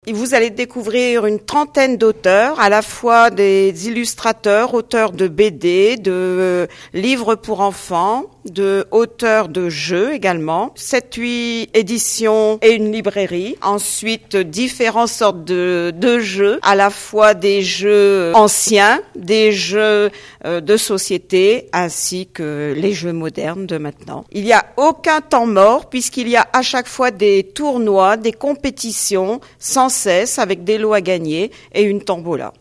Vous allez découvrir une trentaine d'auteurs, à la fois des illustrateurs, auteurs de BD, de livres pour enfants, de auteurs de jeux également, 7-8 éditions et une librairie. Ensuite, différentes sortes de jeux, à la fois des jeux anciens, des jeux de société, ainsi que les jeux modernes de maintenant. Il n'y a aucun temps mort, puisqu'il y a à chaque fois des tournois, des compétitions, sans cesse, avec des lots à gagner et une tombola.